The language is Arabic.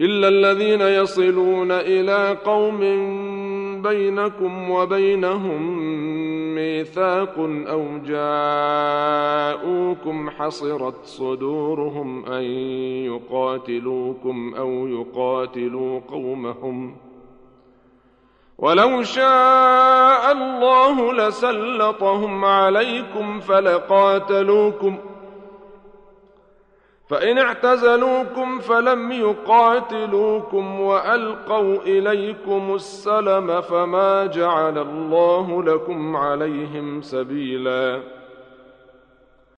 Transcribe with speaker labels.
Speaker 1: إلا الذين يصلون إلى قوم بينكم وبينهم ميثاق أو جاءوكم حصرت صدورهم أن يقاتلوكم أو يقاتلوا قومهم، ولو شاء الله لسلطهم عليكم فلقاتلوكم، فإن اعتزلوكم فلم يقاتلوكم وألقوا إليكم السلم فما جعل الله لكم عليهم سبيلا.